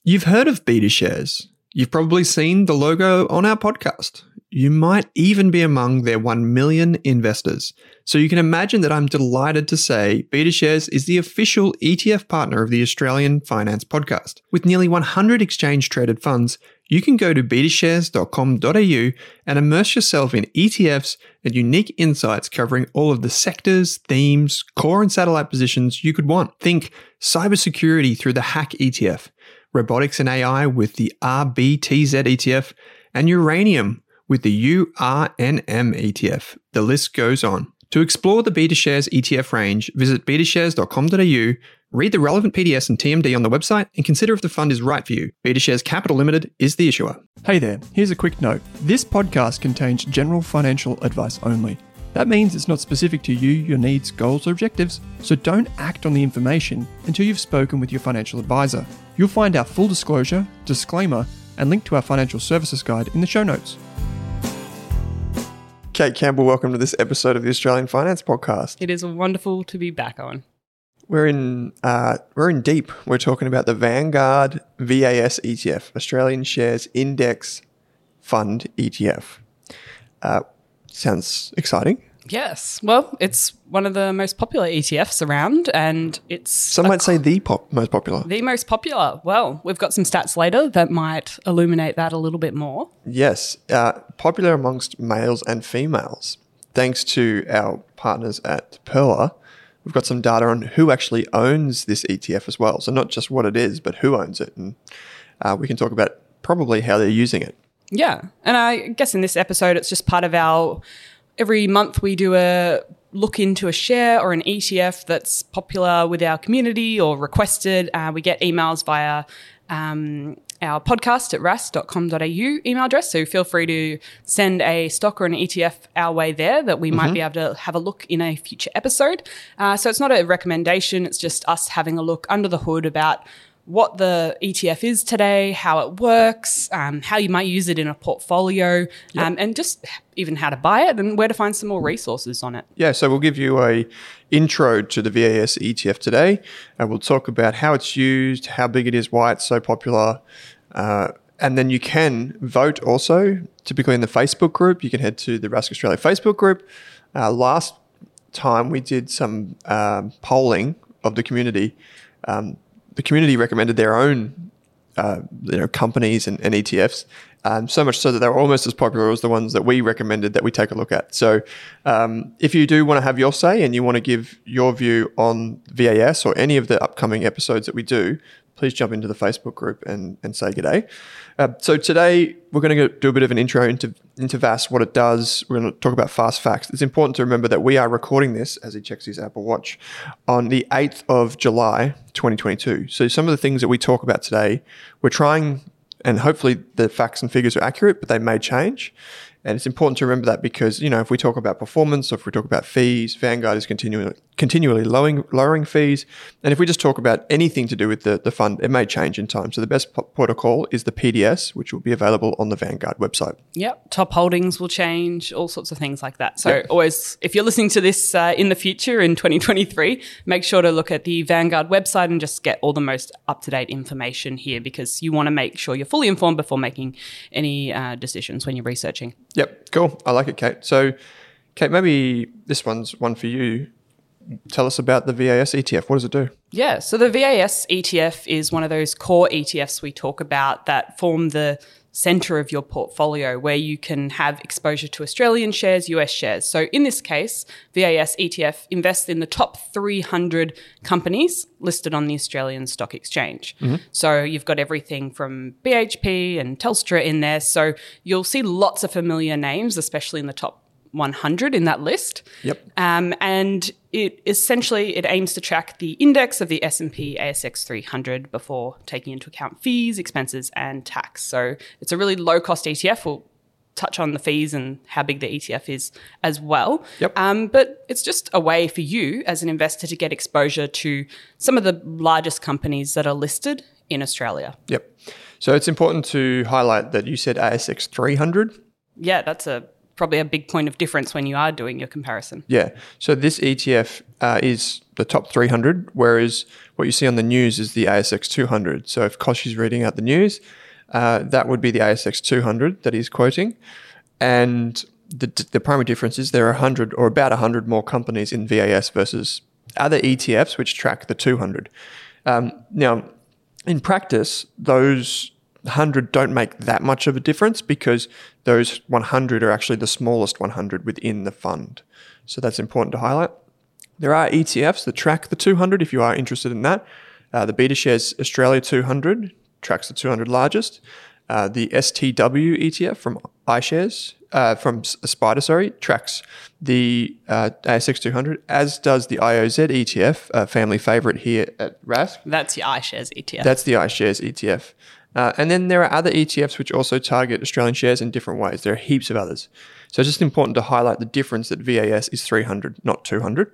You've heard of BetaShares. You've probably seen the logo on our podcast. You might even be among their 1 million investors. So you can imagine that I'm delighted to say BetaShares is the official ETF partner of the Australian Finance Podcast. With nearly 100 exchange-traded funds, you can go to betashares.com.au and immerse yourself in ETFs and unique insights covering all of the sectors, themes, core and satellite positions you could want. Think cybersecurity through the Hack ETF, robotics and AI with the RBTZ ETF, and uranium with the URNM ETF. The list goes on. To explore the BetaShares ETF range, visit betashares.com.au, read the relevant PDS and TMD on the website, and consider if the fund is right for you. BetaShares Capital Limited is the issuer. Hey there, here's a quick note. This podcast contains general financial advice only. That means it's not specific to you, your needs, goals, or objectives, so don't act on the information until you've spoken with your financial advisor. You'll find our full disclosure, disclaimer, and link to our financial services guide in the show notes. Kate Campbell, welcome to this episode of the Australian Finance Podcast. It is wonderful to be back on. We're in deep. We're talking about the Vanguard VAS ETF, Australian Shares Index Fund ETF. Sounds exciting. Yes. Well, it's one of the most popular ETFs around, and it's... Some might say the most popular. The most popular. Well, we've got some stats later that might illuminate that a little bit more. Yes. Popular amongst males and females. Thanks to our partners at Pearler, we've got some data on who actually owns this ETF as well. So not just what it is, but who owns it. And we can talk about probably how they're using it. Yeah. And I guess in this episode, it's just part of our... Every month we do a look into a share or an ETF that's popular with our community or requested. We get emails via our podcast at ras.com.au email address. So feel free to send a stock or an ETF our way there that we might be able to have a look in a future episode. So it's not a recommendation. It's just us having a look under the hood about what the ETF is today, how it works, how you might use it in a portfolio, and just even how to buy it and where to find some more resources on it. Yeah, so we'll give you a intro to the VAS ETF today, and we'll talk about how it's used, how big it is, why it's so popular, and then you can vote also, typically in the Facebook group. You can head to the Rask Australia Facebook group. Last time we did some polling of the community. The community recommended their own, companies and ETFs, so much so that they were almost as popular as the ones that we recommended that we take a look at. So if you do want to have your say and you want to give your view on VAS or any of the upcoming episodes that we do, please jump into the Facebook group and say g'day. So today we're going to do a bit of an intro into VAS, what it does. We're going to talk about fast facts. It's important to remember that we are recording this, as he checks his Apple Watch, on the 8th of July, 2022. So some of the things that we talk about today, we're trying, and hopefully the facts and figures are accurate, but they may change. And it's important to remember that because, if we talk about performance or if we talk about fees, Vanguard is continually lowering fees. And if we just talk about anything to do with the fund, it may change in time. So the best protocol is the PDS, which will be available on the Vanguard website. Yep. Top holdings will change, all sorts of things like that. So always, if you're listening to this in the future in 2023, make sure to look at the Vanguard website and just get all the most up-to-date information here because you want to make sure you're fully informed before making any decisions when you're researching. Yep, cool. I like it, Kate. So, Kate, maybe this one's one for you. Tell us about the VAS ETF. What does it do? Yeah, so the VAS ETF is one of those core ETFs we talk about that form the center of your portfolio where you can have exposure to Australian shares, US shares. So in this case, VAS ETF invests in the top 300 companies listed on the Australian Stock Exchange. So you've got everything from BHP and Telstra in there. So you'll see lots of familiar names, especially in the top 100 in that list. And it aims to track the index of the S&P ASX 300 before taking into account fees, expenses, and tax. So it's a really low-cost ETF. We'll touch on the fees and how big the ETF is as well. But it's just a way for you as an investor to get exposure to some of the largest companies that are listed in Australia. So it's important to highlight that you said ASX 300. Yeah, that's a probably a big point of difference when you are doing your comparison. Yeah. So this ETF is the top 300, whereas what you see on the news is the ASX 200. So if Koshi's reading out the news, that would be the ASX 200 that he's quoting. And the primary difference is there are 100 or about 100 more companies in VAS versus other ETFs which track the 200. Now, in practice, those 100 don't make that much of a difference because those 100 are actually the smallest 100 within the fund. So that's important to highlight. There are ETFs that track the 200 if you are interested in that. The BetaShares Australia 200 tracks the 200 largest. The STW ETF from iShares, from Spider, tracks the ASX 200, as does the IOZ ETF, a family favorite here at Rask. That's your iShares ETF. That's the iShares ETF. And then there are other ETFs which also target Australian shares in different ways. There are heaps of others. So it's just important to highlight the difference that VAS is 300, not 200.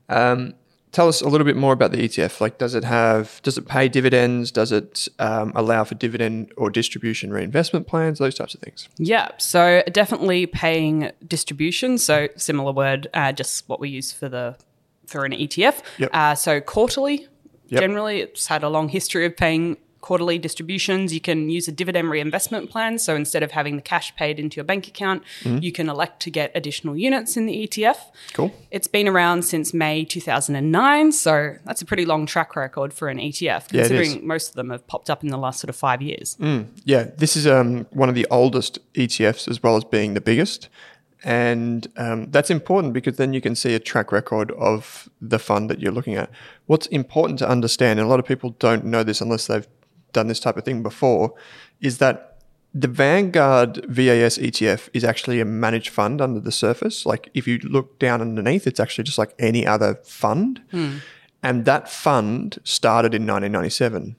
Tell us a little bit more about the ETF. Like, does it pay dividends? Does it allow for dividend or distribution reinvestment plans? Those types of things. Yeah, so definitely paying distribution. So similar word, just what we use for an ETF. Yep. So quarterly. Yep. Generally, it's had a long history of paying quarterly distributions. You can use a dividend reinvestment plan. So instead of having the cash paid into your bank account, you can elect to get additional units in the ETF. Cool. It's been around since May 2009. So that's a pretty long track record for an ETF, considering most of them have popped up in the last sort of 5 years. Yeah, this is one of the oldest ETFs as well as being the biggest. And that's important because then you can see a track record of the fund that you're looking at. What's important to understand, and a lot of people don't know this unless they've done this type of thing before, is that the Vanguard VAS ETF is actually a managed fund under the surface. Like if you look down underneath, it's actually just like any other fund. And that fund started in 1997.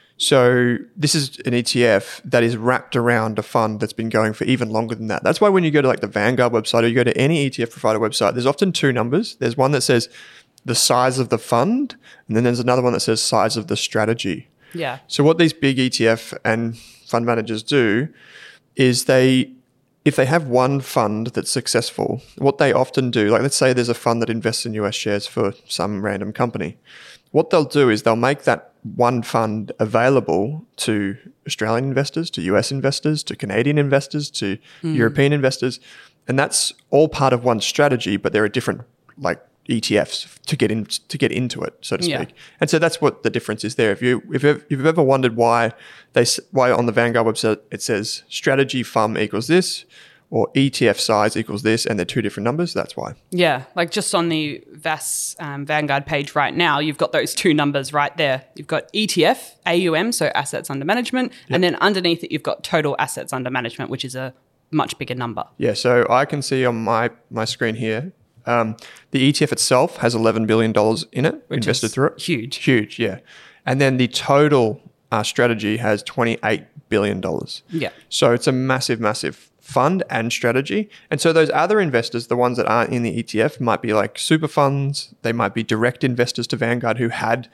So this is an ETF that is wrapped around a fund that's been going for even longer than that. That's why when you go to like the Vanguard website or you go to any ETF provider website, there's often two numbers. There's one that says the size of the fund, and then there's another one that says size of the strategy. Yeah. So what these big ETF and fund managers do is if they have one fund that's successful, what they often do, like let's say there's a fund that invests in US shares for some random company. What they'll do is they'll make that one fund available to Australian investors, to US investors, to Canadian investors, to European investors. And that's all part of one strategy, but there are different like ETFs to get into it, so to speak. Yeah. And so that's what the difference is there. If you've ever wondered why on the Vanguard website it says strategy FUM equals this or ETF size equals this, and they're two different numbers, that's why. Yeah, like just on the VAS Vanguard page right now, you've got those two numbers right there. You've got ETF, AUM, so assets under management, and then underneath it you've got total assets under management, which is a much bigger number. Yeah, so I can see on my screen here, the ETF itself has $11 billion in it, Which invested is through it. Huge, yeah. And then the total strategy has $28 billion. Yeah. So it's a massive, massive fund and strategy. And so those other investors, the ones that aren't in the ETF, might be like super funds. They might be direct investors to Vanguard who had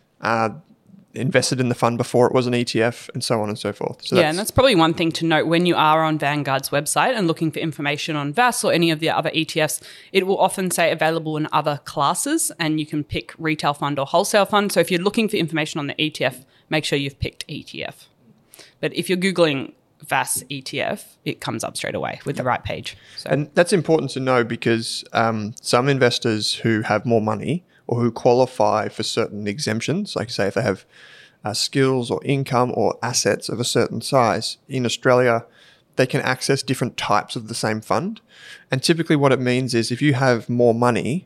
invested in the fund before it was an ETF, and so on and so forth. So and that's probably one thing to note when you are on Vanguard's website and looking for information on VAS or any of the other ETFs. It will often say available in other classes, and you can pick retail fund or wholesale fund. So if you're looking for information on the ETF, make sure you've picked ETF. But if you're Googling VAS ETF, it comes up straight away with the right page. So. And that's important to know because some investors who have more money or who qualify for certain exemptions, like say if they have skills or income or assets of a certain size in Australia, they can access different types of the same fund. And typically what it means is if you have more money,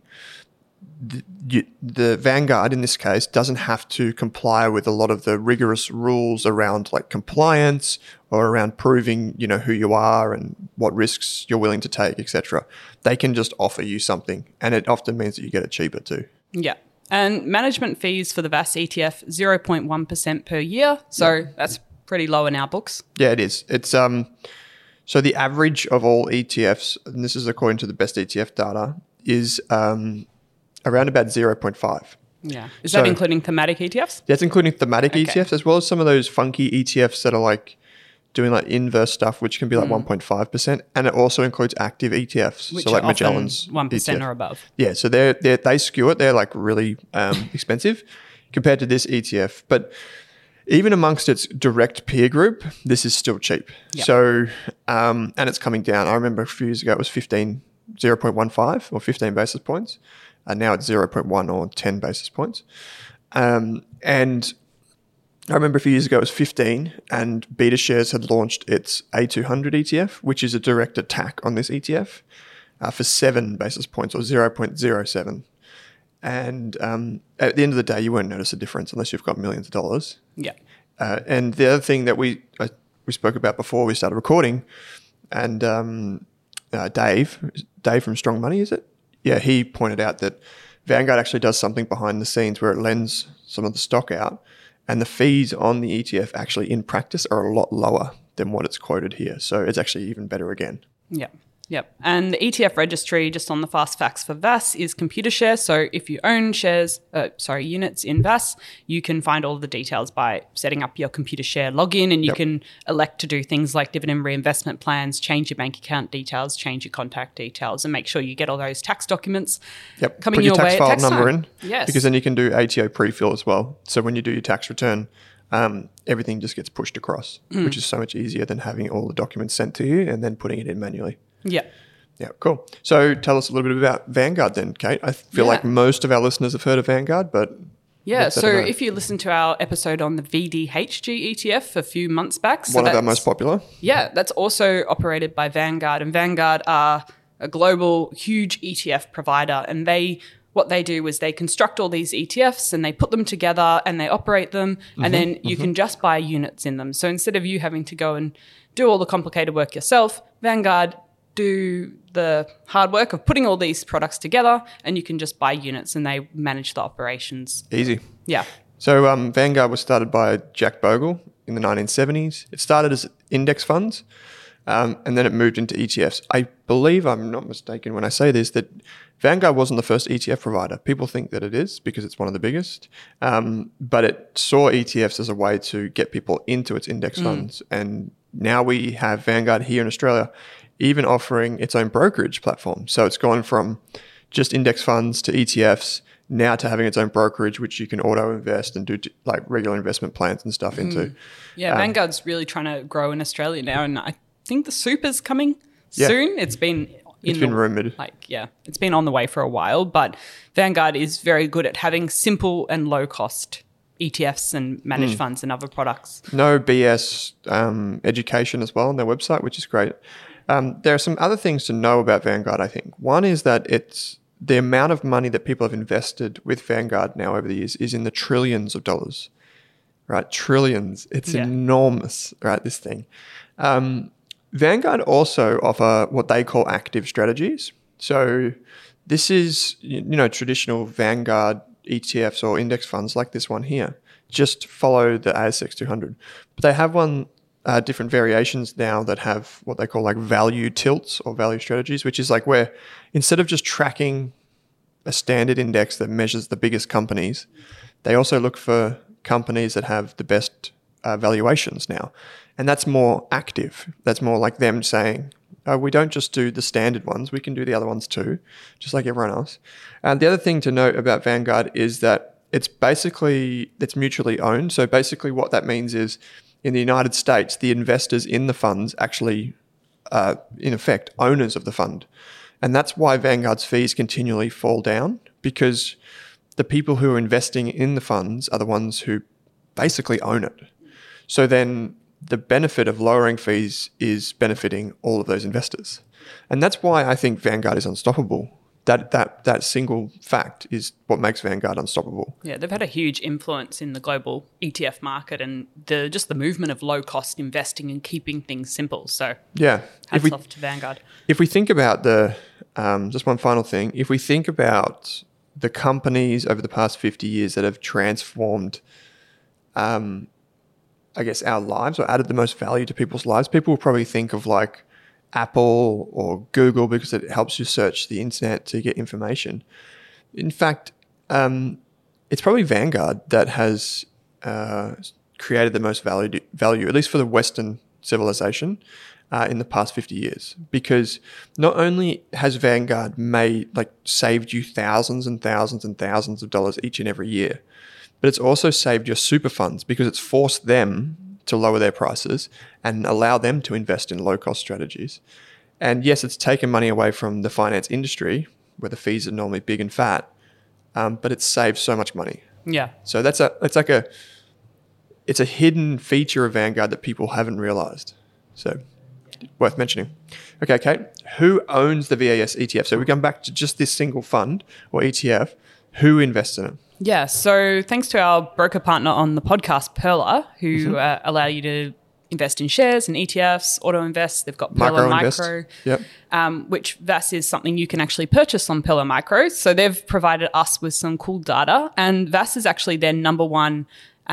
the Vanguard in this case doesn't have to comply with a lot of the rigorous rules around like compliance or around proving, who you are and what risks you're willing to take, etc. They can just offer you something, and it often means that you get it cheaper too. Yeah. And management fees for the VAS ETF, 0.1% per year. So that's pretty low in our books. Yeah, it is. It's so the average of all ETFs, and this is according to the best ETF data, is around about 0.5. Yeah. Is that including thematic ETFs? That's including thematic ETFs as well as some of those funky ETFs that are like doing like inverse stuff, which can be like 1.5%, and it also includes active ETFs, Which so like are often Magellan's 1% ETF. or above. Yeah, so they skew it. They're like really expensive compared to this ETF, but even amongst its direct peer group, this is still cheap. Yep. So, and it's coming down. I remember a few years ago it was 0.15 or 15 basis points, and now it's 0.1 or 10 basis points. And I remember a few years ago it was 15, and BetaShares had launched its A200 ETF, which is a direct attack on this ETF, for 7 basis points or 0.07. And at the end of the day, you won't notice a difference unless you've got millions of dollars. Yeah. And the other thing that we spoke about before we started recording, and Dave from Strong Money, is it? Yeah, he pointed out that Vanguard actually does something behind the scenes where it lends some of the stock out, and the fees on the ETF actually in practice are a lot lower than what it's quoted here. So it's actually even better again. Yeah. Yep. And the ETF registry, just on the fast facts for VAS, is Computershare. So if you own units in VAS, you can find all of the details by setting up your Computershare login, and you can elect to do things like dividend reinvestment plans, change your bank account details, change your contact details, and make sure you get all those tax documents coming Put your your way tax at file tax number time. in, Yes. because then you can do ATO pre-fill as well. So when you do your tax return, everything just gets pushed across, which is so much easier than having all the documents sent to you and then putting it in manually. Yeah. Yeah, cool. So tell us a little bit about Vanguard then, Kate. I feel like most of our listeners have heard of Vanguard, but... Yeah, so if you listen to our episode on the VDHG ETF a few months back... So one of our most popular. Yeah, that's also operated by Vanguard, and Vanguard are a global, huge ETF provider, and what they do is they construct all these ETFs and they put them together and they operate them, and then you can just buy units in them. So instead of you having to go and do all the complicated work yourself, Vanguard do the hard work of putting all these products together, and you can just buy units and they manage the operations. Easy. Yeah. So Vanguard was started by Jack Bogle in the 1970s. It started as index funds, and then it moved into ETFs. I believe I'm not mistaken when I say this, that Vanguard wasn't the first ETF provider. People think that it is because it's one of the biggest, but it saw ETFs as a way to get people into its index funds. And now we have Vanguard here in Australia even offering its own brokerage platform. So it's gone from just index funds to ETFs, now to having its own brokerage, which you can auto invest and do like regular investment plans and stuff into. Yeah, Vanguard's really trying to grow in Australia now, and I think the super's coming soon. It's been rumoured. It's been on the way for a while, but Vanguard is very good at having simple and low cost ETFs and managed funds and other products. No BS education as well on their website, which is great. There are some other things to know about Vanguard, I think. One is that it's the amount of money that people have invested with Vanguard now over the years is in the trillions of dollars, right? Trillions. It's enormous, right, this thing. Vanguard also offer what they call active strategies. So this is, traditional Vanguard ETFs or index funds like this one here. Just follow the ASX 200. But they have different variations now that have what they call like value tilts or value strategies, which is like where instead of just tracking a standard index that measures the biggest companies, they also look for companies that have the best valuations now. And that's more active. That's more like them saying, we don't just do the standard ones, we can do the other ones too, just like everyone else. And the other thing to note about Vanguard is that it's mutually owned. So basically what that means is in the United States, the investors in the funds actually are, in effect, owners of the fund. And that's why Vanguard's fees continually fall down, because the people who are investing in the funds are the ones who basically own it. So then the benefit of lowering fees is benefiting all of those investors. And that's why I think Vanguard is unstoppable. That single fact is what makes Vanguard unstoppable. Yeah, they've had a huge influence in the global ETF market and the movement of low-cost investing and keeping things simple. So hats off to Vanguard. If we think about just one final thing, if we think about the companies over the past 50 years that have transformed, our lives or added the most value to people's lives, people will probably think of like Apple or Google because it helps you search the internet to get information. In fact, it's probably Vanguard that has created the most value, at least for the Western civilization in the past 50 years. Because not only has Vanguard saved you thousands and thousands and thousands of dollars each and every year, but it's also saved your super funds because it's forced them to lower their prices and allow them to invest in low-cost strategies. And yes, it's taken money away from the finance industry, where the fees are normally big and fat, but it's saved so much money. Yeah. So it's a hidden feature of Vanguard that people haven't realized. So worth mentioning. Okay, Kate, who owns the VAS ETF? So we come back to just this single fund or ETF. Who invests in it? Yeah. So thanks to our broker partner on the podcast, Perla, who allow you to invest in shares and ETFs, auto invest. They've got Perla Micro, which VAS is something you can actually purchase on Perla Micro. So they've provided us with some cool data, and VAS is actually their number one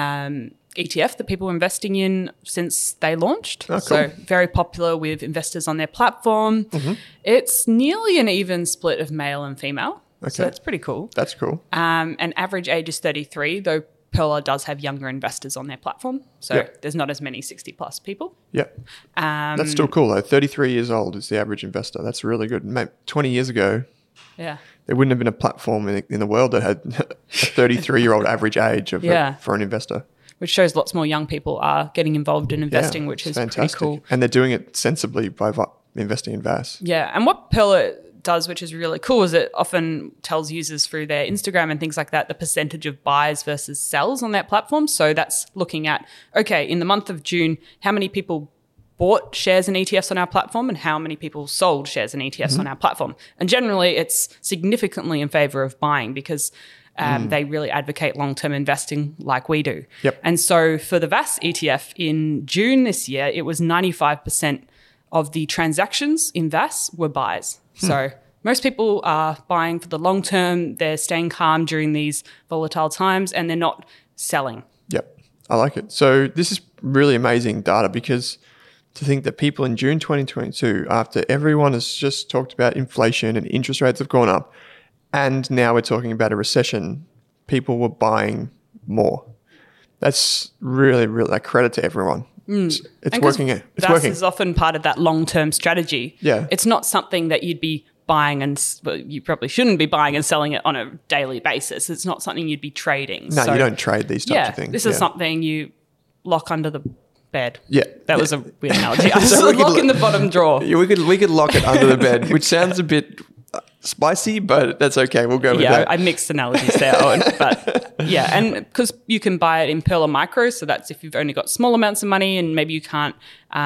ETF that people are investing in since they launched. Oh, cool. So very popular with investors on their platform. It's nearly an even split of male and female. Okay. So that's pretty cool. That's cool. And average age is 33, though Perla does have younger investors on their platform. So there's not as many 60 plus people. Yeah. That's still cool though. 33 years old is the average investor. That's really good. Mate, 20 years ago, there wouldn't have been a platform in the world that had a 33-year-old average age for an investor. Which shows lots more young people are getting involved in investing, which is fantastic. Pretty cool. And they're doing it sensibly by investing in VAS. Yeah. And what Perla does, which is really cool, is it often tells users through their Instagram and things like that the percentage of buys versus sells on that platform. So that's looking at, okay, in the month of June, how many people bought shares and ETFs on our platform and how many people sold shares and ETFs on our platform. And generally it's significantly in favor of buying because they really advocate long-term investing like we do. Yep. And so for the VAS ETF in June this year, it was 95% of the transactions in VAS were buys. So most people are buying for the long term. They're staying calm during these volatile times and they're not selling. Yep. I like it. So this is really amazing data because to think that people in June 2022, after everyone has just talked about inflation and interest rates have gone up, and now we're talking about a recession, people were buying more. That's really, really like credit to everyone. It's working. It's working. VAS is often part of that long-term strategy. Yeah. It's not something that you'd be buying you probably shouldn't be buying and selling it on a daily basis. It's not something you'd be trading. No, you don't trade these types of things. This is something you lock under the bed. Yeah. That was a weird analogy. I said lock in the bottom drawer. Yeah, we could lock it under the bed, which sounds a bit spicy, but that's okay. We'll go with that. Yeah, I mixed analogies there, Owen. But yeah, and because you can buy it in Perla Micro, so that's if you've only got small amounts of money and maybe you can't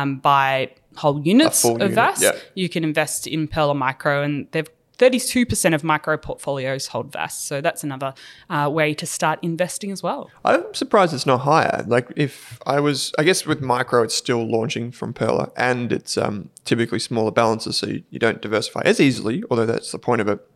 buy whole units of VAS, you can invest in Perla Micro, and they've 32% of micro portfolios hold VAS. So that's another way to start investing as well. I'm surprised it's not higher. Like I guess with micro, it's still launching from Perla and it's typically smaller balances. So you don't diversify as easily, although that's the point of it.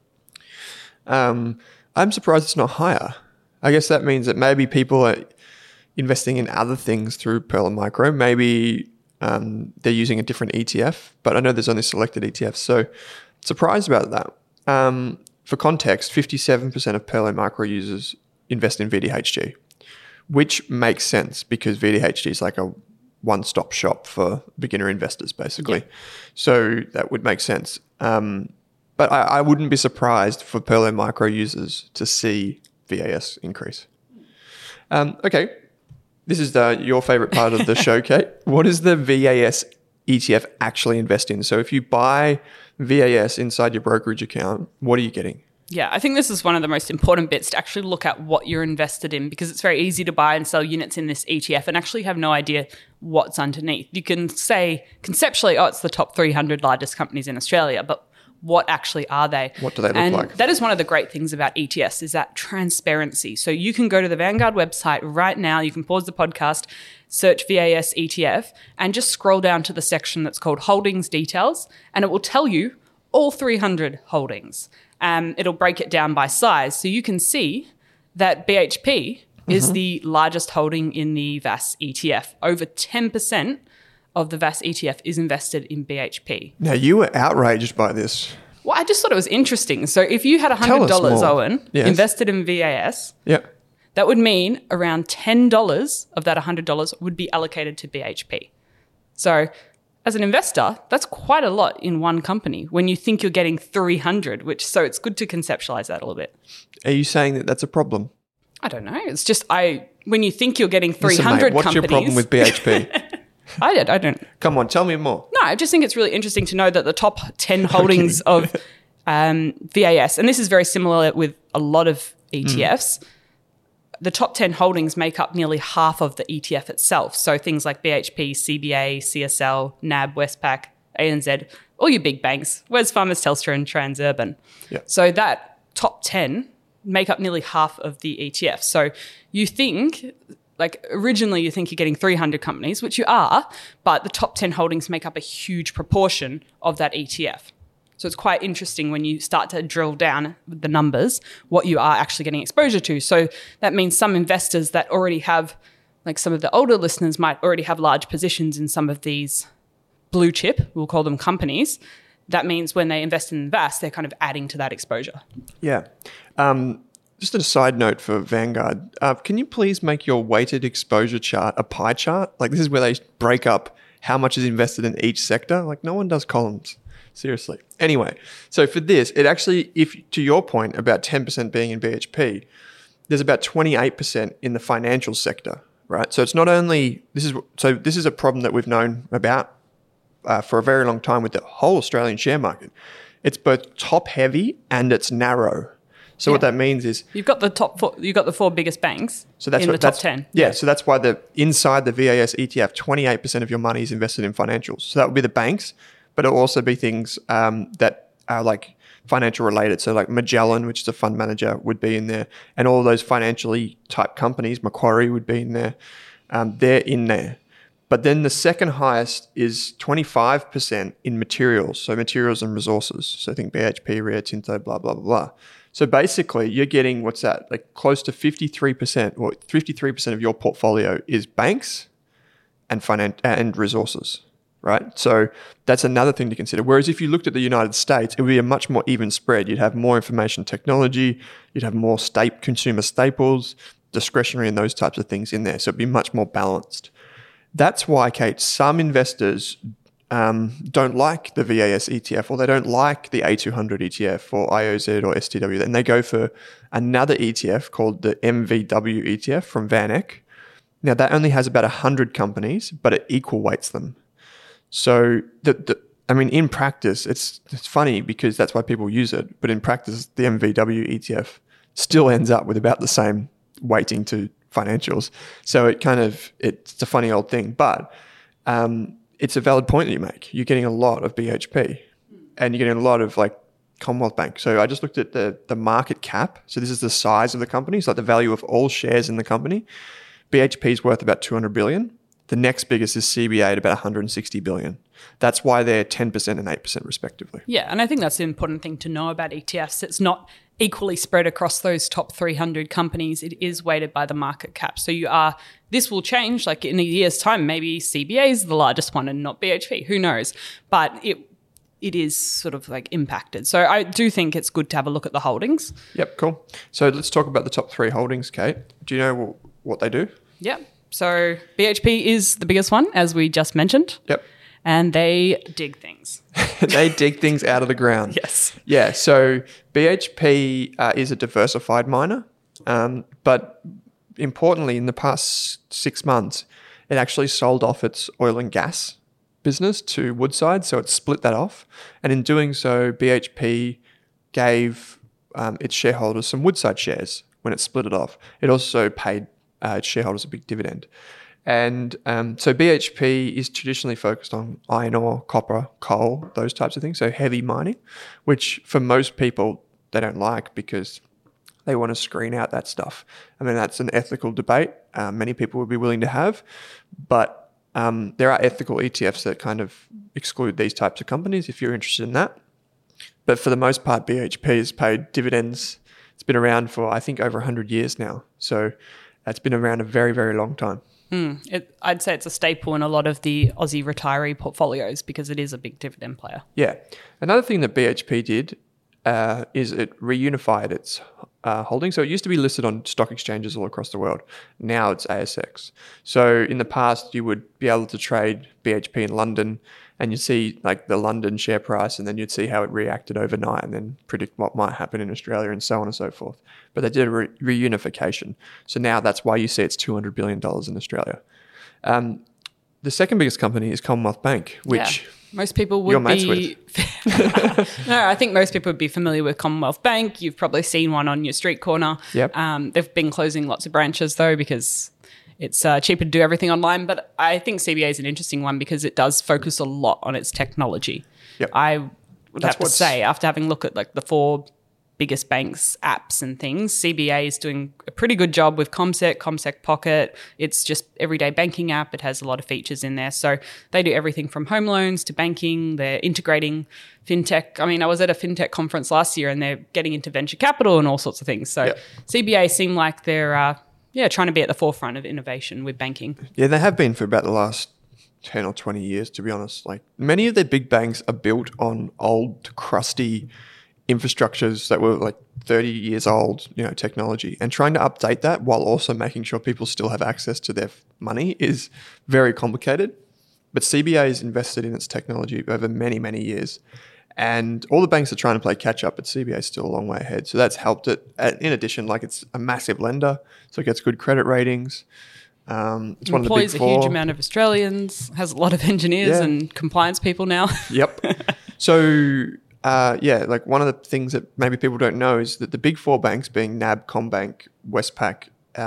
I'm surprised it's not higher. I guess that means that maybe people are investing in other things through Perla Micro. Maybe they're using a different ETF, but I know there's only selected ETFs. So surprised about that. For context, 57% of Perla Micro users invest in VDHG, which makes sense because VDHG is like a one-stop shop for beginner investors, basically. Yeah. So that would make sense. But I wouldn't be surprised for Perla Micro users to see VAS increase. Okay, this is your favorite part of the show, Kate. What does the VAS ETF actually invest in? So if you buy VAS inside your brokerage account, what are you getting? Yeah, I think this is one of the most important bits to actually look at what you're invested in because it's very easy to buy and sell units in this ETF and actually have no idea what's underneath. You can say conceptually, it's the top 300 largest companies in Australia, but what actually are they? What do they look like? That is one of the great things about ETFs is that transparency. So you can go to the Vanguard website right now. You can pause the podcast, search VAS ETF, and just scroll down to the section that's called Holdings Details, and it will tell you all 300 holdings. It'll break it down by size. So you can see that BHP is the largest holding in the VAS ETF. Over 10% of the VAS ETF is invested in BHP. Now, you were outraged by this. Well, I just thought it was interesting. So if you had $100, Owen, invested in VAS, that would mean around $10 of that $100 would be allocated to BHP. So as an investor, that's quite a lot in one company when you think you're getting 300, so it's good to conceptualize that a little bit. Are you saying that that's a problem? I don't know. It's just when you think you're getting 300 Listen, mate, what's companies. your problem with BHP? I don't. Come on, tell me more. No, I just think it's really interesting to know that the top 10 holdings of VAS, and this is very similar with a lot of ETFs, the top 10 holdings make up nearly half of the ETF itself. So things like BHP, CBA, CSL, NAB, Westpac, ANZ, all your big banks, Wesfarmers, Telstra and Transurban. Yeah. So that top 10 make up nearly half of the ETF. So you think, like originally you think you're getting 300 companies, which you are, but the top 10 holdings make up a huge proportion of that ETF. So it's quite interesting when you start to drill down with the numbers, what you are actually getting exposure to. So that means some investors that already have, like some of the older listeners might already have large positions in some of these blue chip, we'll call them companies. That means when they invest in VAS, they're kind of adding to that exposure. Yeah. Just a side note for Vanguard. Can you please make your weighted exposure chart a pie chart? Like this is where they break up how much is invested in each sector. Like no one does columns. Seriously. Anyway, so for this, it actually, if to your point about 10% being in BHP, there's about 28% in the financial sector, right? So it's not only, this is a problem that we've known about for a very long time with the whole Australian share market. It's both top heavy and it's narrow. So what that means is you've got the four biggest banks so that's in the top 10. Yeah, so that's why inside the VAS ETF, 28% of your money is invested in financials. So that would be the banks, but it'll also be things that are like financial related. So like Magellan, which is a fund manager, would be in there. And all of those financially type companies, Macquarie would be in there. They're in there. But then the second highest is 25% in materials. So materials and resources. So I think BHP, Rio Tinto, blah, blah, blah, blah. So basically you're getting, what's that? Like close to 53%, or 53% of your portfolio is banks and resources. Right? So that's another thing to consider. Whereas if you looked at the United States, it would be a much more even spread. You'd have more information technology, you'd have more consumer staples, discretionary and those types of things in there. So it'd be much more balanced. That's why, Kate, some investors don't like the VAS ETF or they don't like the A200 ETF or IOZ or STW. Then they go for another ETF called the MVW ETF from VanEck. Now that only has about 100 companies, but it equal weights them. So, in practice, it's funny because that's why people use it. But in practice, the MVW ETF still ends up with about the same weighting to financials. So it's a funny old thing. But it's a valid point that you make. You're getting a lot of BHP and you're getting a lot of like Commonwealth Bank. So I just looked at the market cap. So this is the size of the company. It's like the value of all shares in the company. BHP is worth about 200 billion. The next biggest is CBA at about 160 billion. That's why they're 10% and 8% respectively. Yeah, and I think that's the important thing to know about ETFs. It's not equally spread across those top 300 companies. It is weighted by the market cap. So this will change, like in a year's time, maybe CBA is the largest one and not BHP. Who knows? But it is sort of like impacted. So I do think it's good to have a look at the holdings. Yep, cool. So let's talk about the top 3 holdings, Kate. Do you know what they do? Yep. So BHP is the biggest one, as we just mentioned. Yep. And they dig things. They dig things out of the ground. Yes. Yeah. So BHP is a diversified miner. But importantly, in the past 6 months, it actually sold off its oil and gas business to Woodside. So it split that off. And in doing so, BHP gave its shareholders some Woodside shares when it split it off. It also paid its shareholders a big dividend. And so BHP is traditionally focused on iron ore, copper, coal, those types of things, so heavy mining, which for most people they don't like because they want to screen out that stuff. I mean, that's an ethical debate many people would be willing to have, but there are ethical ETFs that kind of exclude these types of companies if you're interested in that. But for the most part, BHP has paid dividends. It's been around for, I think, over 100 years now. So it's been around a very, very long time. I'd say it's a staple in a lot of the Aussie retiree portfolios because it is a big dividend player. Yeah. Another thing that BHP did is it reunified its holding. So it used to be listed on stock exchanges all across the world. Now it's ASX. So in the past, you would be able to trade BHP in London, and you'd see like the London share price, and then you'd see how it reacted overnight, and then predict what might happen in Australia, and so on and so forth. But they did a reunification. So now that's why you see it's $200 billion in Australia. The second biggest company is Commonwealth Bank, which most people would you're mates be. No, I think most people would be familiar with Commonwealth Bank. You've probably seen one on your street corner. Yep. They've been closing lots of branches though because it's cheaper to do everything online. But I think CBA is an interesting one because it does focus a lot on its technology. Yep. I would have to say, after having a look at like the 4 biggest banks' apps and things, CBA is doing a pretty good job with CommSec Pocket. It's just everyday banking app. It has a lot of features in there. So they do everything from home loans to banking. They're integrating fintech. I mean, I was at a fintech conference last year and they're getting into venture capital and all sorts of things. So CBA seem like they're trying to be at the forefront of innovation with banking. Yeah, they have been for about the last 10 or 20 years, to be honest. Like many of their big banks are built on old, crusty infrastructures that were like 30 years old, technology, and trying to update that while also making sure people still have access to their money is very complicated. But CBA has invested in its technology over many, many years, and all the banks are trying to play catch up, but CBA is still a long way ahead. So that's helped it. In addition, like it's a massive lender, so it gets good credit ratings. It's one of the big 4. Employs a huge amount of Australians, has a lot of engineers and compliance people now. Yep. So like one of the things that maybe people don't know is that the big 4 banks, being NAB, CommBank, Westpac,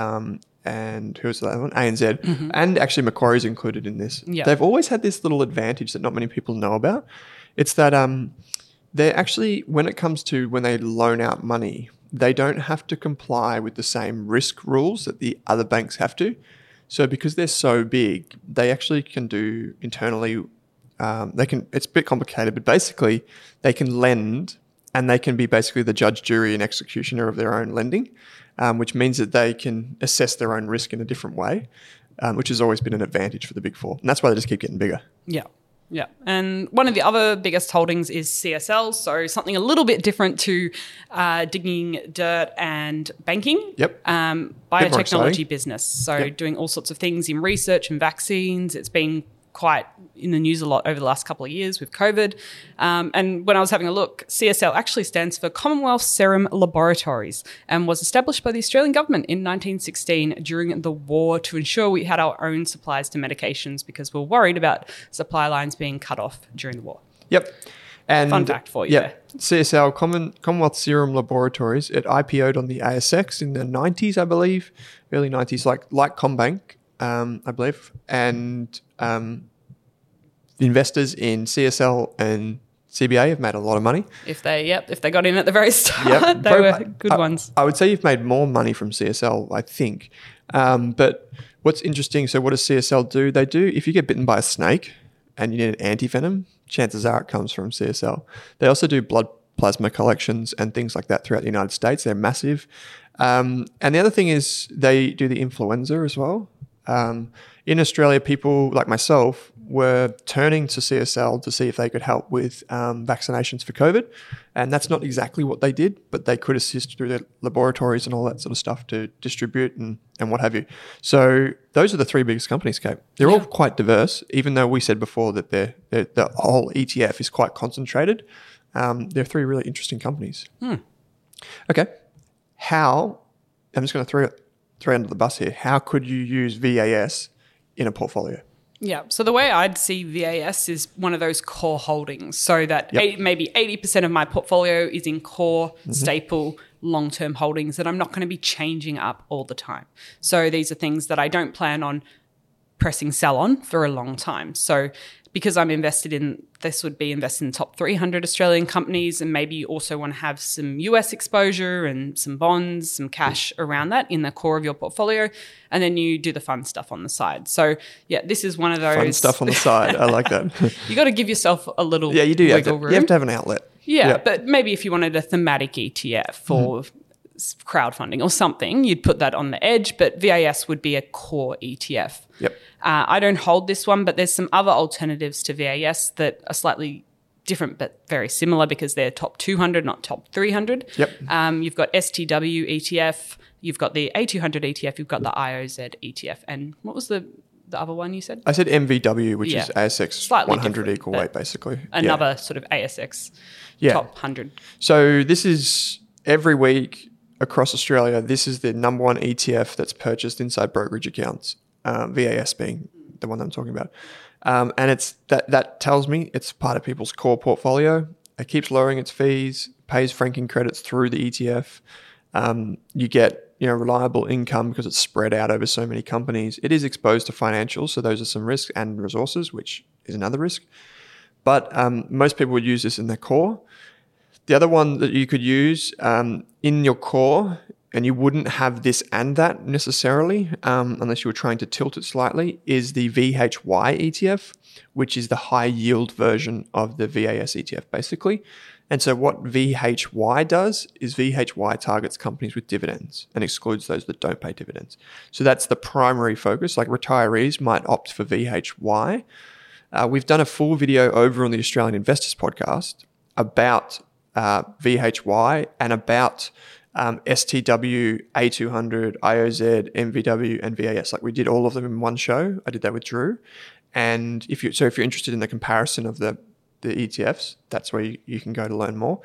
and who's the other one? ANZ, and actually Macquarie's included in this. Yep. They've always had this little advantage that not many people know about. It's that they're actually, when it comes to when they loan out money, they don't have to comply with the same risk rules that the other banks have to. So because they're so big, they actually can do internally. It's a bit complicated, but basically they can lend and they can be basically the judge, jury and executioner of their own lending, which means that they can assess their own risk in a different way, which has always been an advantage for the big 4. And that's why they just keep getting bigger. Yeah. Yeah. And one of the other biggest holdings is CSL. So something a little bit different to digging dirt and banking. Yep. Biotechnology business. So doing all sorts of things in research and vaccines. It's been quite in the news a lot over the last couple of years with COVID. And when I was having a look, CSL actually stands for Commonwealth Serum Laboratories and was established by the Australian government in 1916 during the war to ensure we had our own supplies to medications because we were worried about supply lines being cut off during the war. Yep. And fun fact for you. Yeah, CSL, Commonwealth Serum Laboratories, it IPO'd on the ASX in the 90s, I believe, early 90s, like CommBank, I believe, and investors in CSL and CBA have made a lot of money. If they got in at the very start, they were good ones. I would say you've made more money from CSL, I think. But what's interesting, so what does CSL do? They do, if you get bitten by a snake and you need an antivenom, chances are it comes from CSL. They also do blood plasma collections and things like that throughout the United States. They're massive. And the other thing is they do the influenza as well. In Australia, people like myself were turning to CSL to see if they could help with vaccinations for COVID. And that's not exactly what they did, but they could assist through their laboratories and all that sort of stuff to distribute and what have you. So those are the 3 biggest companies, Kate. They're all quite diverse, even though we said before that the whole ETF is quite concentrated. They're 3 really interesting companies. Okay. I'm just going to throw under the bus here. How could you use VAS in a portfolio? Yeah. So the way I'd see VAS is one of those core holdings, so that maybe 80% of my portfolio is in core, staple, long-term holdings that I'm not going to be changing up all the time. So these are things that I don't plan on pressing sell on for a long time. So because I'm invested in, this would be invested in top 300 Australian companies, and maybe you also want to have some US exposure and some bonds, some cash around that in the core of your portfolio, and then you do the fun stuff on the side. So yeah, this is one of those fun stuff on the side. I like that. You got to give yourself a little you do wiggle room. You have to have an outlet. Yeah, but maybe if you wanted a thematic ETF or crowdfunding or something, you'd put that on the edge, but VAS would be a core ETF. Yep. I don't hold this one, but there's some other alternatives to VAS that are slightly different but very similar because they're top 200, not top 300. Yep. You've got STW ETF, you've got the A200 ETF, you've got the IOZ ETF. And what was the other one you said? I said MVW, which Yeah. is ASX Slightly 100 different, equal but weight, basically. Another sort of ASX Yeah. top 100. So this is every week across Australia, this is the number one ETF that's purchased inside brokerage accounts, VAS being the one that I'm talking about. And it's that tells me it's part of people's core portfolio. It keeps lowering its fees, pays franking credits through the ETF. You get reliable income because it's spread out over so many companies. It is exposed to financials, so those are some risks, and resources, which is another risk. But most people would use this in their core. The other one that you could use in your core, and you wouldn't have this and that necessarily, unless you were trying to tilt it slightly, is the VHY ETF, which is the high yield version of the VAS ETF, basically. And so what VHY does is VHY targets companies with dividends and excludes those that don't pay dividends. So that's the primary focus. Like retirees might opt for VHY. We've done a full video over on the Australian Investors Podcast about VHY and about STW, A200, IOZ, MVW, and VAS. Like we did all of them in one show. I did that with Drew. And if you're interested in the comparison of the ETFs, that's where you can go to learn more.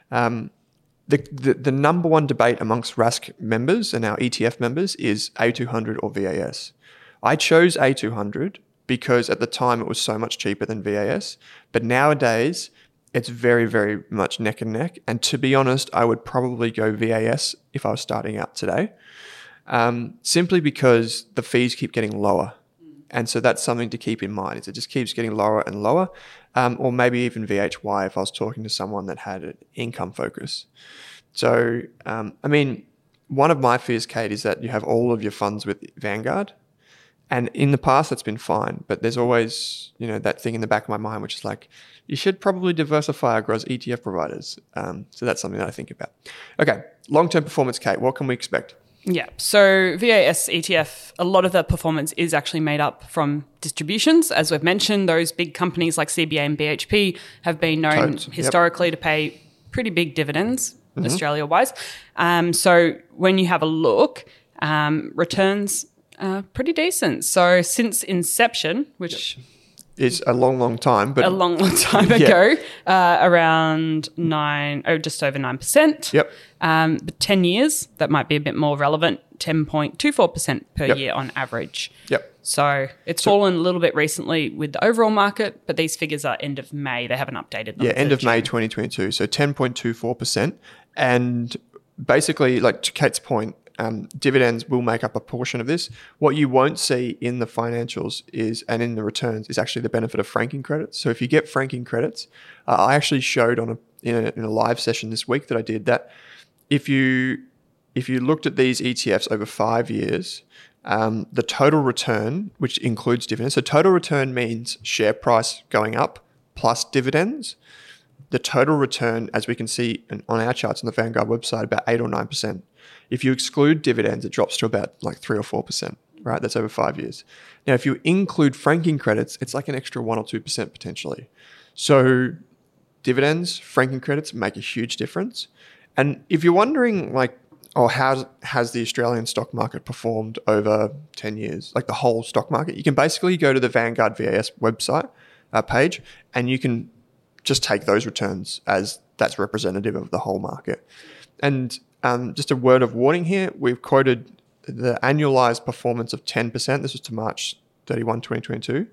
The number one debate amongst RASK members and our ETF members is A200 or VAS. I chose A200 because at the time it was so much cheaper than VAS, but nowadays it's very, very much neck and neck. And to be honest, I would probably go VAS if I was starting out today, simply because the fees keep getting lower. And so that's something to keep in mind. It just keeps getting lower and lower, or maybe even VHY if I was talking to someone that had an income focus. So, one of my fears, Kate, is that you have all of your funds with Vanguard. And in the past, that's been fine. But there's always, that thing in the back of my mind, which is like, you should probably diversify across ETF providers. So that's something that I think about. Okay, long-term performance, Kate, what can we expect? Yeah. So VAS ETF, a lot of the performance is actually made up from distributions. As we've mentioned, those big companies like CBA and BHP have been known historically to pay pretty big dividends, Australia-wise. So when you have a look, returns are pretty decent. So since inception, which... It's a long, long time, but a long time ago, around just over 9%. Yep. But 10 years, that might be a bit more relevant, 10.24% per year on average. Yep. So it's fallen a little bit recently with the overall market, but these figures are end of May. They haven't updated them. Yeah, end of May 2022. So 10.24%. And basically, like to Kate's point, dividends will make up a portion of this. What you won't see in the financials and in the returns is actually the benefit of franking credits. So if you get franking credits, I actually showed in a live session this week that I did that if you looked at these ETFs over 5 years, the total return, which includes dividends, so total return means share price going up plus dividends. The total return, as we can see on our charts on the Vanguard website, about 8 or 9%. If you exclude dividends, it drops to about like 3 or 4%, right? That's over 5 years. Now, if you include franking credits, it's like an extra 1 or 2% potentially. So dividends, franking credits make a huge difference. And if you're wondering how has the Australian stock market performed over 10 years, like the whole stock market, you can basically go to the Vanguard VAS website page and you can just take those returns as that's representative of the whole market. And just a word of warning here, we've quoted the annualized performance of 10%. This was to March 31, 2022.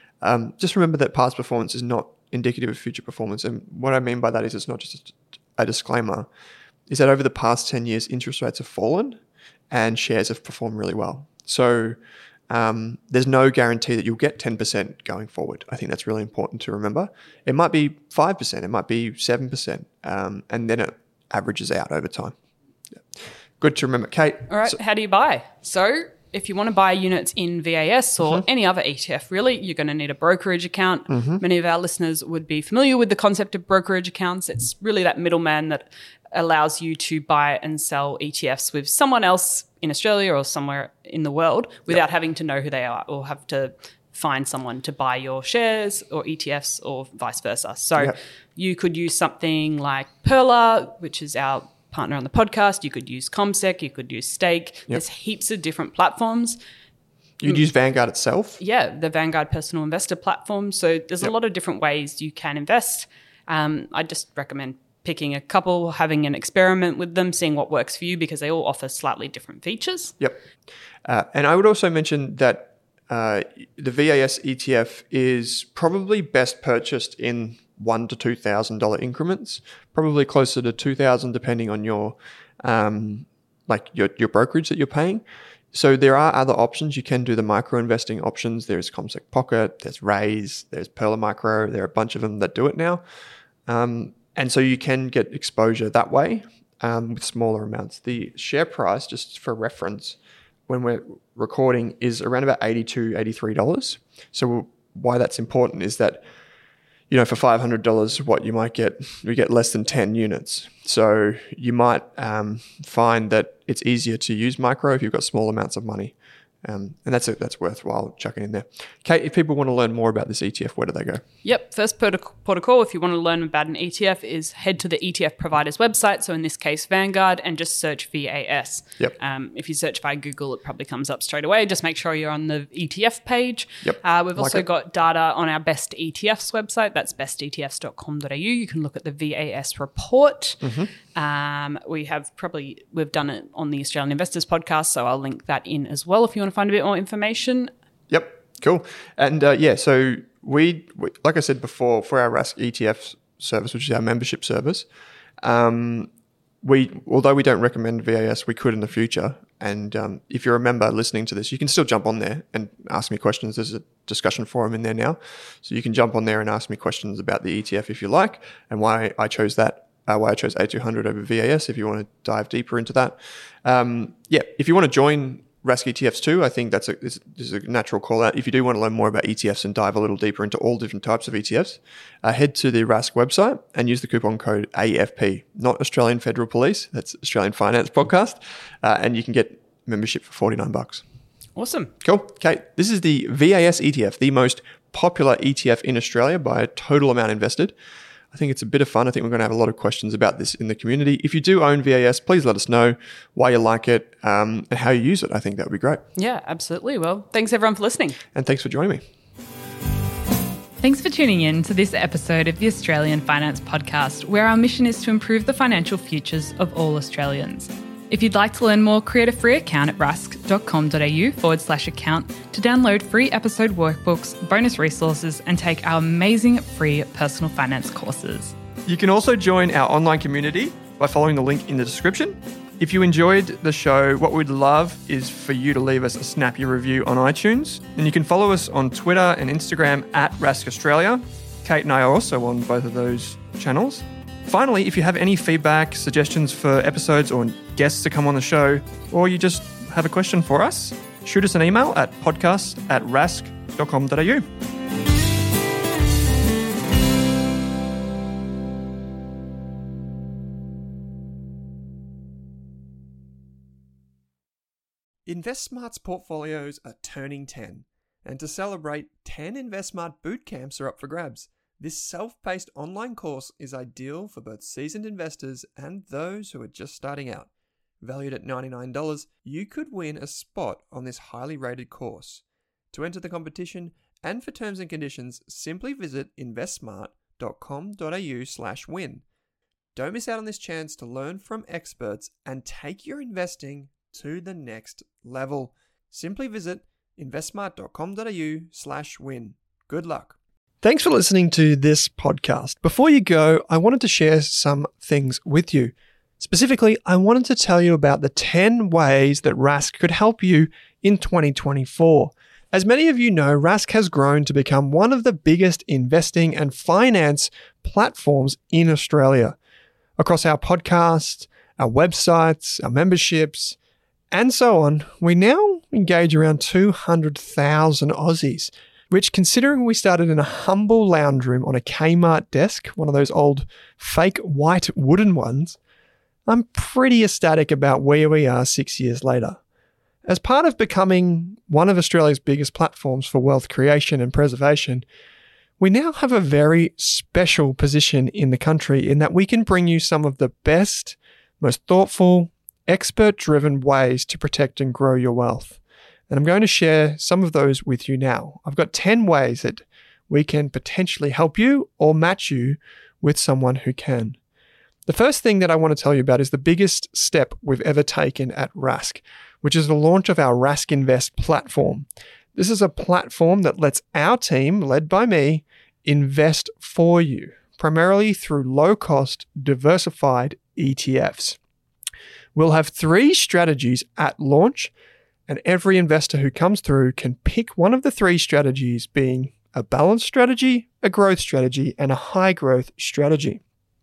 Just remember that past performance is not indicative of future performance. And what I mean by that is it's not just a disclaimer, is that over the past 10 years, interest rates have fallen and shares have performed really well. So there's no guarantee that you'll get 10% going forward. I think that's really important to remember. It might be 5%, it might be 7%, and then it averages out over time. Yeah. Good to remember. Kate? All right, how do you buy? So if you want to buy units in VAS or any other ETF, really, you're going to need a brokerage account. Many of our listeners would be familiar with the concept of brokerage accounts. It's really that middleman that allows you to buy and sell ETFs with someone else in Australia or somewhere in the world without having to know who they are or have to find someone to buy your shares or ETFs or vice versa. So you could use something like Perla, which is our partner on the podcast. You could use CommSec. You could use Stake. There's heaps of different platforms. You'd use Vanguard itself? Yeah, the Vanguard Personal Investor platform. So there's a lot of different ways you can invest. I just recommend picking a couple, having an experiment with them, seeing what works for you, because they all offer slightly different features. Yep. And I would also mention that the VAS ETF is probably best purchased in $1,000 to $2,000 increments, probably closer to $2,000 depending on your your brokerage that you're paying. So there are other options. You can do the micro investing options. There's CommSec Pocket, there's Raise, there's Perla Micro. There are a bunch of them that do it now. And so you can get exposure that way with smaller amounts. The share price, just for reference, when we're recording is around about $82, $83. So why that's important is that, for $500, what you might get, we get less than 10 units. So you might find that it's easier to use micro if you've got small amounts of money. And that's worthwhile chucking in there. Kate, if people want to learn more about this ETF, where do they go? Yep. First protocol, if you want to learn about an ETF, is head to the ETF provider's website. So in this case, Vanguard, and just search VAS. Yep. If you search by Google, it probably comes up straight away. Just make sure you're on the ETF page. Yep. We've also got data on our Best ETFs website. That's bestetfs.com.au. You can look at the VAS report. We've done it on the Australian Investors podcast, so I'll link that in as well if you want to find a bit more information. Yep, cool. And so we, like I said before, for our Rask ETF service, which is our membership service, although we don't recommend VAS, we could in the future. And if you remember listening to this, you can still jump on there and ask me questions. There's a discussion forum in there now. So you can jump on there and ask me questions about the ETF if you like, and why I chose that. Why I chose A200 over VAS, if you want to dive deeper into that. If you want to join Rask ETFs too, I think this is a natural call out. If you do want to learn more about ETFs and dive a little deeper into all different types of ETFs, head to the Rask website and use the coupon code AFP, not Australian Federal Police, that's Australian Finance Podcast, and you can get membership for $49. Awesome. Cool. Kate, this is the VAS ETF, the most popular ETF in Australia by a total amount invested. I think it's a bit of fun. I think we're going to have a lot of questions about this in the community. If you do own VAS, please let us know why you like it and how you use it. I think that would be great. Yeah, absolutely. Well, thanks everyone for listening. And thanks for joining me. Thanks for tuning in to this episode of the Australian Finance Podcast, where our mission is to improve the financial futures of all Australians. If you'd like to learn more, create a free account at rask.com.au/account to download free episode workbooks, bonus resources, and take our amazing free personal finance courses. You can also join our online community by following the link in the description. If you enjoyed the show, what we'd love is for you to leave us a snappy review on iTunes. And you can follow us on Twitter and Instagram at Rask Australia. Kate and I are also on both of those channels. Finally, if you have any feedback, suggestions for episodes or guests to come on the show, or you just have a question for us, shoot us an email at podcast@rask.com.au. InvestSmart's portfolios are turning 10, and to celebrate, 10 InvestSmart bootcamps are up for grabs. This self-paced online course is ideal for both seasoned investors and those who are just starting out. Valued at $99, you could win a spot on this highly rated course. To enter the competition and for terms and conditions, simply visit investsmart.com.au/win. Don't miss out on this chance to learn from experts and take your investing to the next level. Simply visit investsmart.com.au/win. Good luck. Thanks for listening to this podcast. Before you go, I wanted to share some things with you. Specifically, I wanted to tell you about the 10 ways that Rask could help you in 2024. As many of you know, Rask has grown to become one of the biggest investing and finance platforms in Australia. Across our podcasts, our websites, our memberships, and so on, we now engage around 200,000 Aussies, which, considering we started in a humble lounge room on a Kmart desk, one of those old fake white wooden ones, I'm pretty ecstatic about where we are 6 years later. As part of becoming one of Australia's biggest platforms for wealth creation and preservation, we now have a very special position in the country in that we can bring you some of the best, most thoughtful, expert-driven ways to protect and grow your wealth. And I'm going to share some of those with you now. I've got 10 ways that we can potentially help you or match you with someone who can. The first thing that I want to tell you about is the biggest step we've ever taken at Rask, which is the launch of our Rask Invest platform. This is a platform that lets our team, led by me, invest for you, primarily through low-cost, diversified ETFs. We'll have 3 strategies at launch, and every investor who comes through can pick one of the 3 strategies, being a balanced strategy, a growth strategy, and a high growth strategy.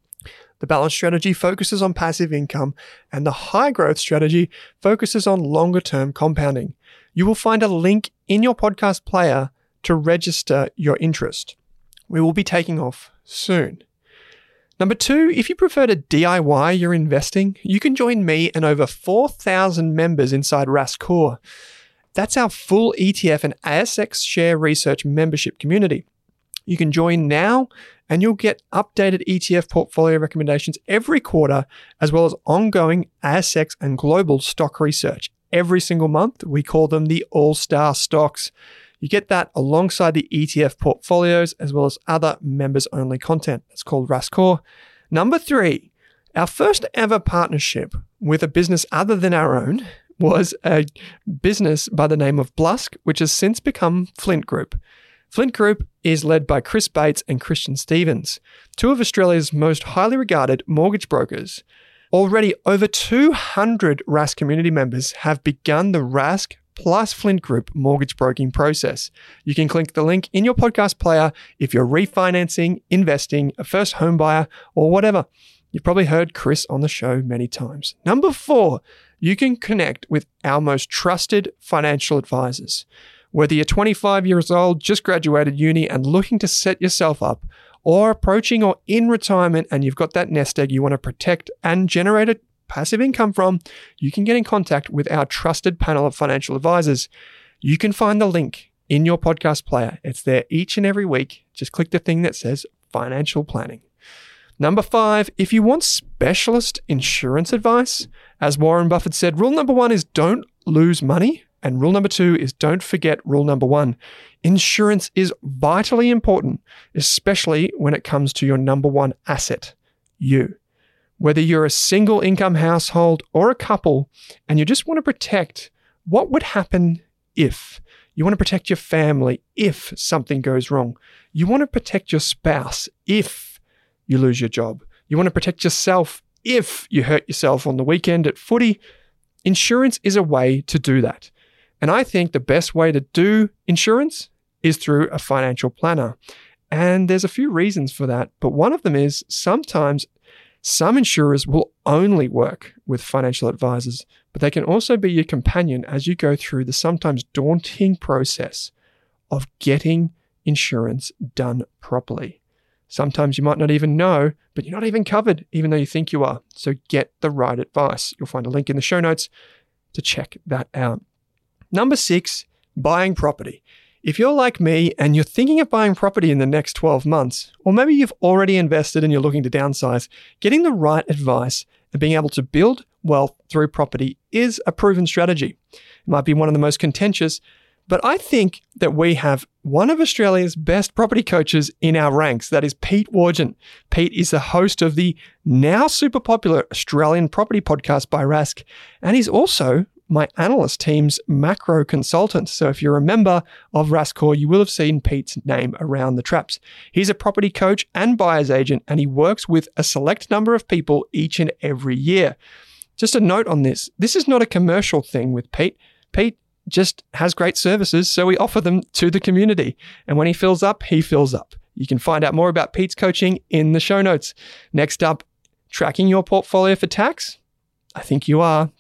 The balanced strategy focuses on passive income, and the high growth strategy focuses on longer term compounding. You will find a link in your podcast player to register your interest. We will be taking off soon. Number 2, if you prefer to DIY your investing, you can join me and over 4,000 members inside Rask Core. That's our full ETF and ASX share research membership community. You can join now and you'll get updated ETF portfolio recommendations every quarter, as well as ongoing ASX and global stock research. Every single month, we call them the All-Star Stocks. You get that alongside the ETF portfolios, as well as other members-only content. That's called Rask Core. Number 3, our first ever partnership with a business other than our own was a business by the name of Blusk, which has since become Flint Group. Flint Group is led by Chris Bates and Christian Stevens, 2 of Australia's most highly regarded mortgage brokers. Already over 200 Rask community members have begun the Rask plus Flint Group mortgage broking process. You can click the link in your podcast player if you're refinancing, investing, a first home buyer, or whatever. You've probably heard Chris on the show many times. Number 4, you can connect with our most trusted financial advisors. Whether you're 25 years old, just graduated uni and looking to set yourself up, or approaching or in retirement and you've got that nest egg you want to protect and generate a passive income from, you can get in contact with our trusted panel of financial advisors. You can find the link in your podcast player. It's there each and every week. Just click the thing that says financial planning. Number 5, if you want specialist insurance advice, as Warren Buffett said, rule number 1 is don't lose money. And rule number 2 is don't forget rule number 1. Insurance is vitally important, especially when it comes to your number 1 asset, you. Whether you're a single income household or a couple, and you just want to protect what would happen if. You want to protect your family if something goes wrong. You want to protect your spouse if you lose your job. You want to protect yourself if you hurt yourself on the weekend at footy. Insurance is a way to do that. And I think the best way to do insurance is through a financial planner. And there's a few reasons for that, but one of them is sometimes some insurers will only work with financial advisors, but they can also be your companion as you go through the sometimes daunting process of getting insurance done properly. Sometimes you might not even know, but you're not even covered, even though you think you are. So get the right advice. You'll find a link in the show notes to check that out. Number 6, buying property. If you're like me and you're thinking of buying property in the next 12 months, or maybe you've already invested and you're looking to downsize, getting the right advice and being able to build wealth through property is a proven strategy. It might be one of the most contentious, but I think that we have one of Australia's best property coaches in our ranks. That is Pete Wargent. Pete is the host of the now super popular Australian property podcast by Rask, and he's also my analyst team's macro consultant. So if you're a member of Rask Core, you will have seen Pete's name around the traps. He's a property coach and buyer's agent, and he works with a select number of people each and every year. Just a note on this. This is not a commercial thing with Pete. Pete just has great services, so we offer them to the community. And when he fills up, he fills up. You can find out more about Pete's coaching in the show notes. Next up, tracking your portfolio for tax? I think you are.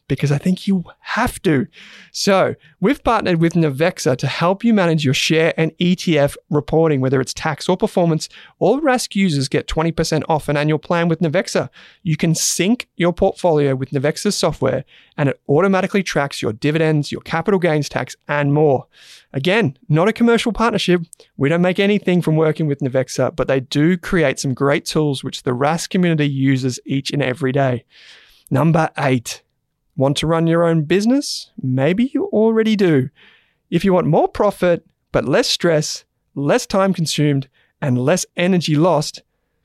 because I think you have to. So we've partnered with Navexa to help you manage your share and ETF reporting, whether it's tax or performance. All Rask users get 20% off an annual plan with Navexa. You can sync your portfolio with Navexa's software, and it automatically tracks your dividends, your capital gains tax, and more. Again, not a commercial partnership. We don't make anything from working with Navexa, but they do create some great tools which the Rask community uses each and every day. Number 8. Want to run your own business? Maybe you already do. If you want more profit, but less stress, less time consumed, and less energy lost,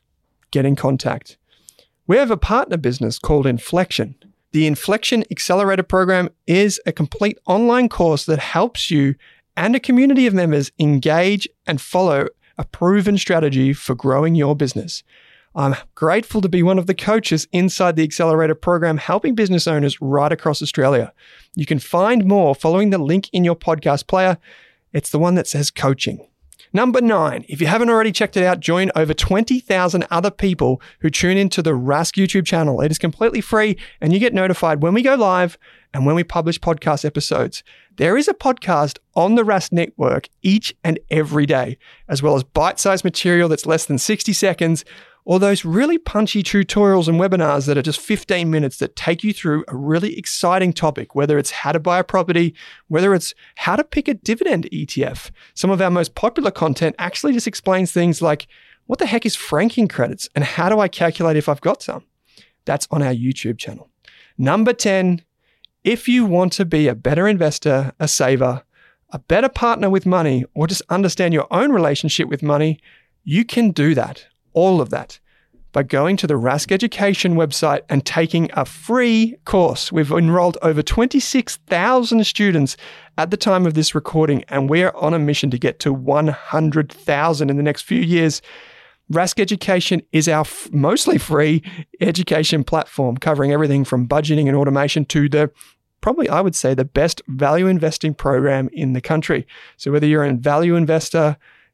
get in contact. We have a partner business called Inflection. The Inflection Accelerator Program is a complete online course that helps you and a community of members engage and follow a proven strategy for growing your business. I'm grateful to be one of the coaches inside the Accelerator Program, helping business owners right across Australia. You can find more following the link in your podcast player. It's the one that says coaching. Number 9, if you haven't already checked it out, join over 20,000 other people who tune into the Rask YouTube channel. It is completely free and you get notified when we go live and when we publish podcast episodes. There is a podcast on the Rask Network each and every day, as well as bite-sized material that's less than 60 seconds, or those really punchy tutorials and webinars that are just 15 minutes that take you through a really exciting topic, whether it's how to buy a property, whether it's how to pick a dividend ETF. Some of our most popular content actually just explains things like, what the heck is franking credits and how do I calculate if I've got some? That's on our YouTube channel. Number 10, if you want to be a better investor, a saver, a better partner with money, or just understand your own relationship with money, you can do that. All of that by going to the Rask Education website and taking a free course. We've enrolled over 26,000 students at the time of this recording, and we're on a mission to get to 100,000 in the next few years. Rask Education is our mostly free education platform, covering everything from budgeting and automation to probably, I would say, the best value investing program in the country. So whether you're a value investor,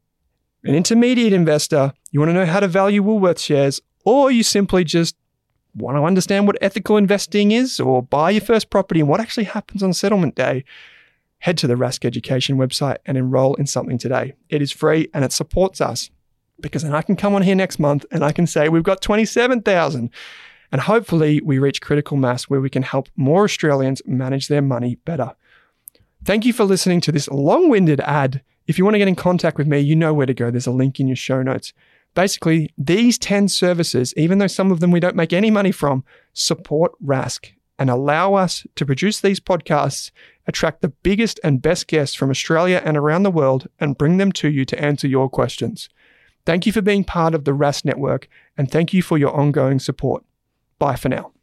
an intermediate investor, you want to know how to value Woolworths shares, or you simply just want to understand what ethical investing is or buy your first property and what actually happens on settlement day, head to the Rask Education website and enroll in something today. It is free and it supports us, because then I can come on here next month and I can say we've got 27,000, and hopefully we reach critical mass where we can help more Australians manage their money better. Thank you for listening to this long-winded ad. If you want to get in contact with me, you know where to go. There's a link in your show notes. Basically, these 10 services, even though some of them we don't make any money from, support Rask and allow us to produce these podcasts, attract the biggest and best guests from Australia and around the world, and bring them to you to answer your questions. Thank you for being part of the Rask Network, and thank you for your ongoing support. Bye for now.